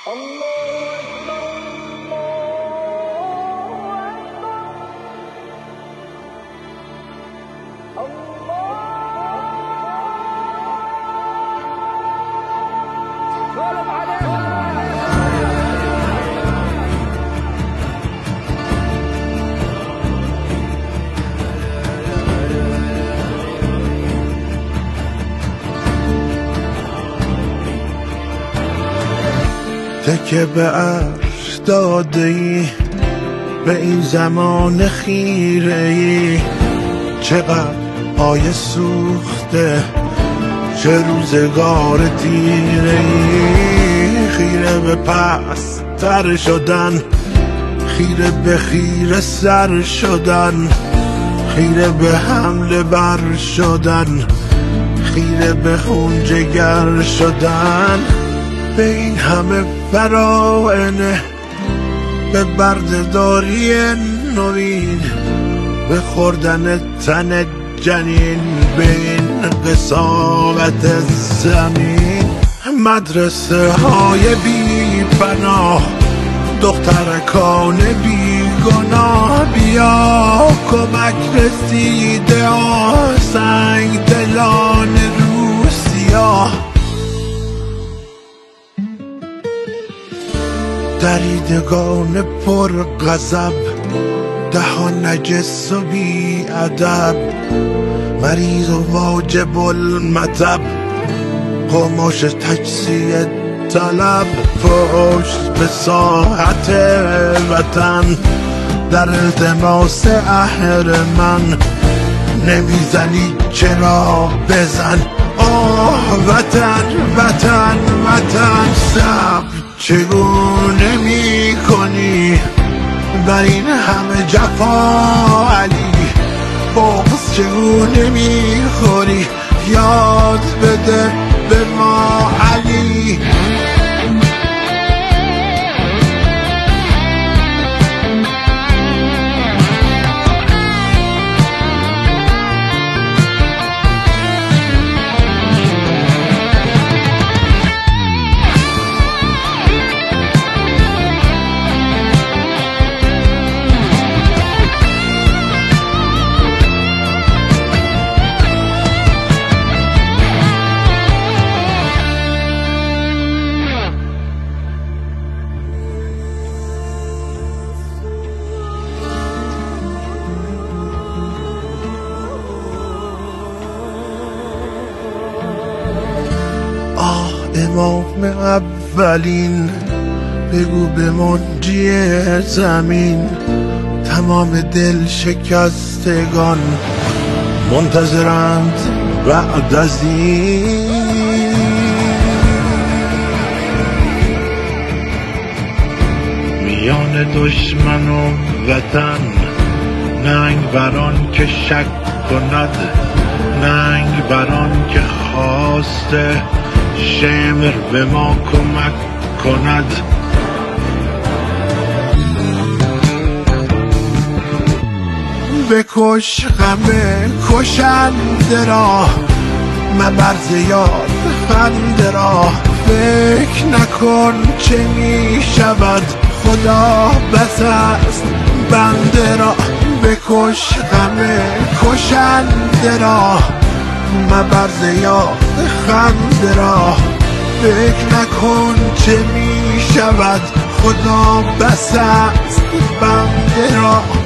تکه به عرش داده ای به این زمان خیره ای، چقدر آیه سوخته چه روزگار دیره ای. خیره به پس تر شدن، خیره به خیره سر شدن، خیره به حمله بر شدن، خیره به خون جگر شدن. به این همه فراعنه، به بردهداری نوین، به خوردن تن جنین، به این قساوت زمین. مدرسه های بی پناه، دخترکان بی گناه، بیا کمک رسیده ها، سنگ دلان روسیا. دریدگان پر غضب، دهان نجس و بی ادب، مریض و واجب المطب، قماش تجزیه طلب. پشت به ساحت وطن، در التماس اهرمن، نمیزنی چرا بزن. آه وطن وطن وطن، صبر چگونه می کنی بر این همه جفا علی؟ بغض چگونه می خوری؟ یاد بده به ما علی. امام اولین، بگو به منجی زمین، تمام دل شکستگان منتظرند بعد از این. میان دشمن و وطن، ننگ بران که شک کند، ننگ بران که خواسته شمر به ما کمک کند. بکش غم کشنده را، مبر زیاد خنده را، فکر نکن چه می شود، خدا بس است بنده را. بکش غم کشنده را، مبر زیاد خنده را، فکر نکن چه می شود، خدا بس است بنده را.